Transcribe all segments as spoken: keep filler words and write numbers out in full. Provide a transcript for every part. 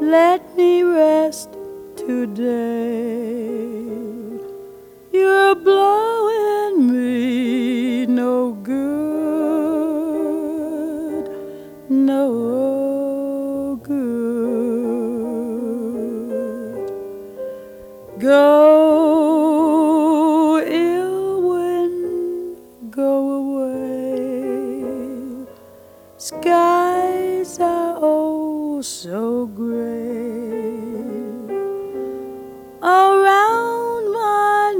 let me rest today. You're blowing me no good, no good. Go, ill wind, go away. Skies are oh so gray around my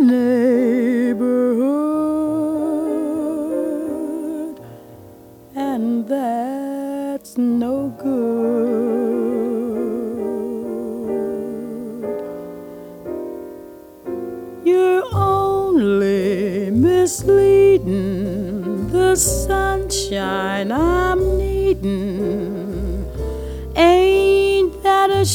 neighborhood, and that's no good. You're only misleading the sunshine I'm needing. Ain't that a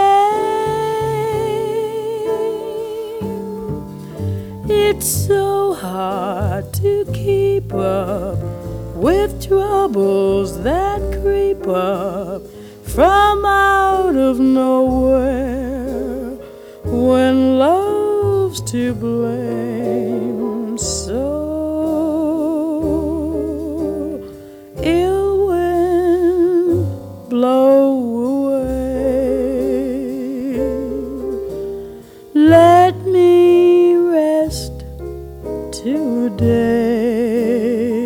shame? It's so hard to keep up with troubles that creep up from out of nowhere when love's to blame. So ill wind, blow away. Let me rest today.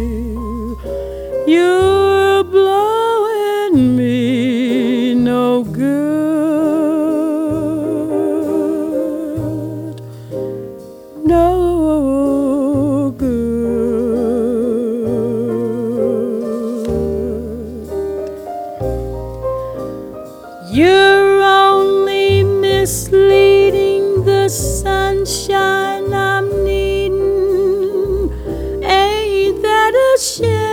You're blowing me no good, no good. You're only misleading the sunshine I'm needing. Ain't that a shame?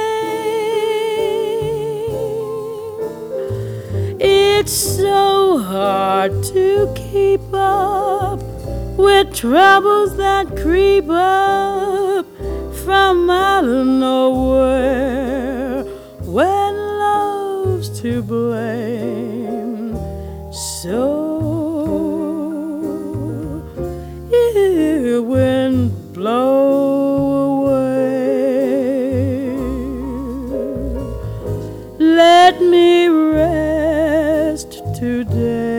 It's so hard to keep up with troubles that creep up from out of nowhere when love's to blame. So ill wind, blow away. Let me rest today.